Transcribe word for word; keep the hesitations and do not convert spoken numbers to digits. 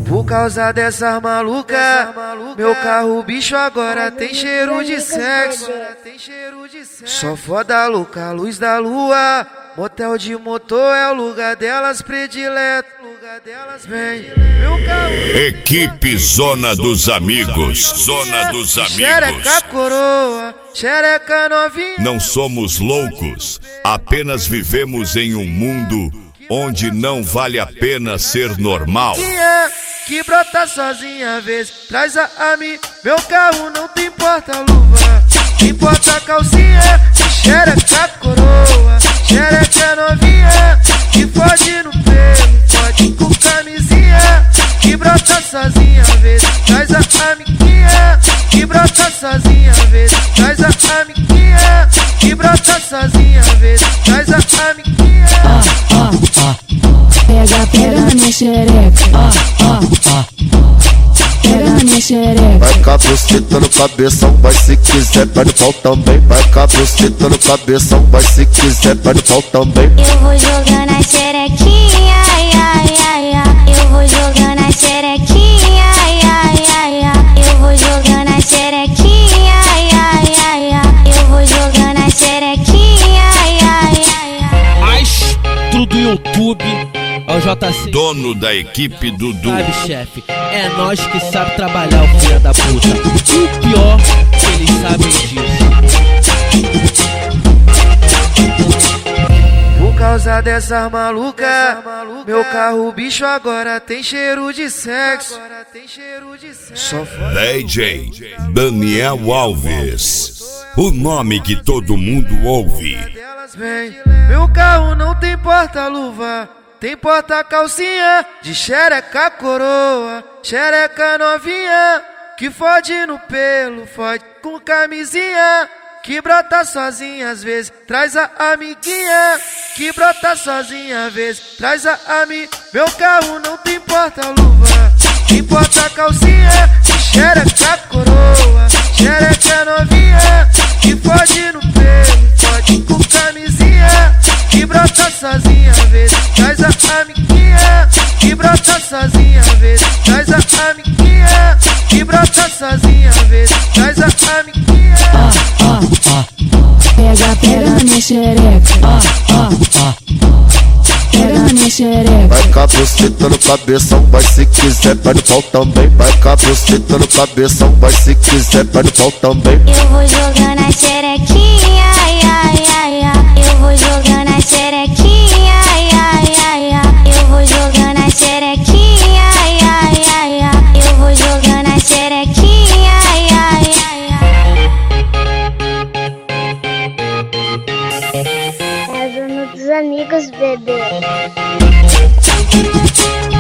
Por causa dessas malucas, meu carro bicho agora tem cheiro de sexo. Só foda louca, luz da lua. Motel de motor é o lugar delas predileto. Vem, meu carro. Equipe Zona dos Amigos. Zona dos Amigos. Xereca coroa, xereca novinha. Não somos loucos, apenas vivemos em um mundo onde não vale a pena ser normal. Que brota sozinha, às vezes traz a ami. Meu carro não tem porta-luva, tem porta-calcinha. Xereca coroa, xereca novinha. Que fode no pelo, fode com camisinha. Que brota sozinha, às vezes traz a amiguinha. Que brota sozinha, às vezes traz a amiguinha. Que brota sozinha, às vezes traz a amiguinha. Ah, ah, ah. Pega, pega na minha xereca. Ah, ah, ah. Pega na minha xereca. Vai cabuceta no cabeção, vai se quiser, vai no pau também. Vai cabuceta no cabeção, vai se quiser, vai no pau também. Eu vou jogando a xerequinha, ai, ai, ai, ai. Eu vou jogando a xerequinha, ai, ai, ai, ai. Eu vou jogando a xerequinha, ai, ai, ai, ai. Eu vou jogando a xerequinha, ai, ai, ai, ai. Astro do YouTube. É o J C, dono da equipe Dudu. sabe, chefe, é nós que sabe trabalhar, o filho da puta. E o pior, que eles sabem disso. Por causa dessas malucas, meu carro bicho agora tem cheiro de sexo. Só foda. D J Daniel Alves, o nome que todo mundo ouve. Vem, meu carro não tem porta-luva, tem porta-calcinha. De xereca coroa, xereca novinha. Que fode no pelo, fode com camisinha. Que brota sozinha, às vezes traz a amiguinha. Que brota sozinha, às vezes traz a ami. Meu carro não tem porta-luva, tem porta-calcinha. De xereca coroa, xereca novinha. Que fode no pelo, fode com camisinha. Que brota sozinha, às vezes traz a amiguinha. Que brota sozinha, às vezes traz a amiguinha. Que brota sozinha, às vezes traz a amiguinha. Ah, ah, ah. Pega, pega na minha xereca. Ah, ah, ah. Pega na minha xereca. Vai cabuceta no cabeção, vai se quiser, vai no pau também. Vai cabuceta no cabeção, vai se quiser, vai no pau também. Eu vou jogando a xerequinha, ai, ai, ai, ai. Eu vou jogando a xerequinha, ai, ai, ai, ai. Eu vou jogando a xerequinha, ai, ai, ai, ai. Eu vou jogando a xerequinha, ai, ai, ai, ai. É a Zona dos Amigos, bebê.